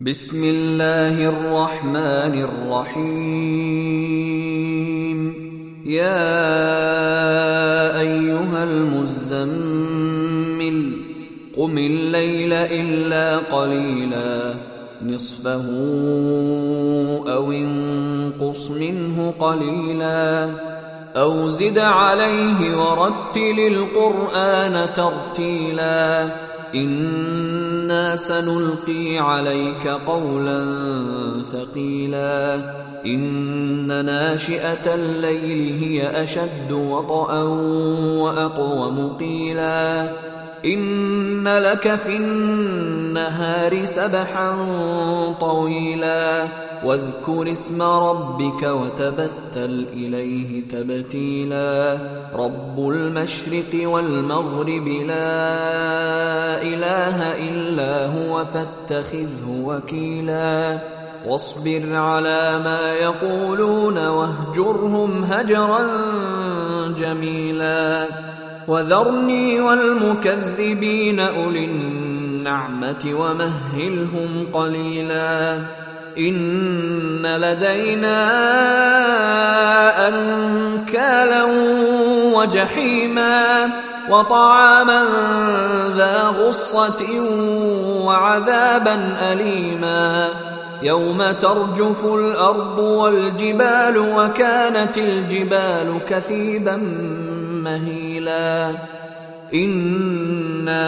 بسم الله الرحمن الرحيم. يا أيها المزمل قم الليل إلا قليلا نصفه أو انقص منه قليلا أو زد عليه ورتل القرآن ترتيلا إنا سنلقي عليك قولا ثقيلا إن ناشئة الليل هي أشد وطئا وأقوم قيلا إن لك في النهار سبحا طويلا واذكر اسم ربك وتبتل إليه تبتيلا رب المشرق والمغرب لا إله إلا هو فاتخذه وكيلا واصبر على ما يقولون واهجرهم هجرا جميلا وذرني والمكذبين أولي النعمة ومهلهم قليلا إن لدينا أنكالا وجحيما وطعاما ذا غصة وعذابا أليما يوم ترجف الأرض والجبال وكانت الجبال كثيبا مهيلا إنا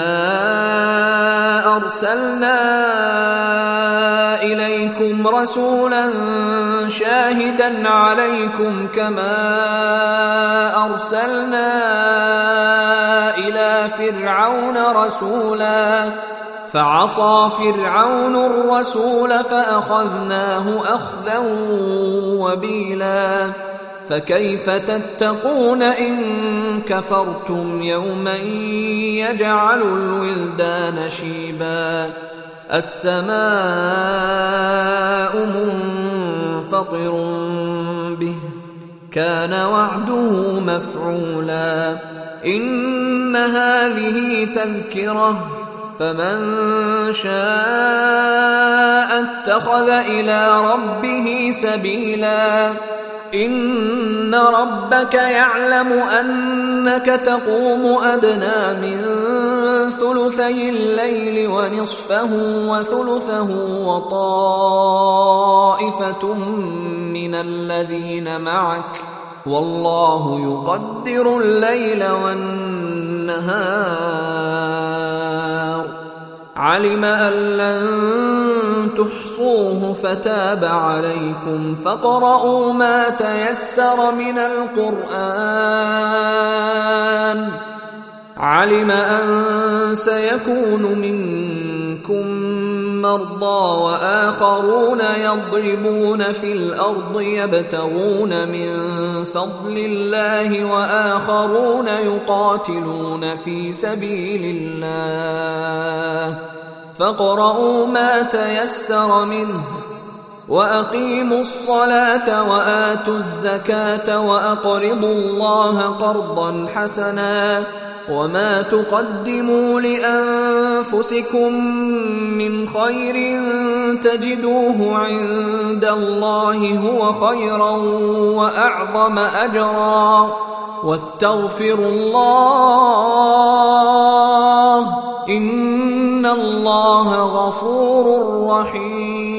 أرسلنا إليكم رسولا شاهدا عليكم كما أرسلنا إلى فرعون رسولا فعصى فرعون الرسول فأخذناه أخذا وبيلا فكيف تتقون إن كفرتم يوما يجعل الولدان شيبا السماء منفطر به كان وعده مفعولا إن هذه تذكرة فمن شاء اتخذ إلى ربه سبيلا إن ربك يعلم أنك تقوم أدنى من ثلثي الليل ونصفه وثلثه وطائفة من الذين معك والله يقدر الليل والنهار علم أن لن تحصوه فتاب عليكم فاقرؤوا ما تيسر من القرآن علم أن سيكون منكم مرضى وآخرون يضربون في الأرض يبتغون من فضل الله وآخرون يقاتلون في سبيل الله فاقرؤوا ما تيسر منه وأقيموا الصلاة وآتوا الزكاة وأقرضوا الله قرضا حسنا وما تقدموا لأنفسكم من خير تجدوه عند الله هو خيرا وأعظم أجرا واستغفروا الله إن الله غفور رحيم.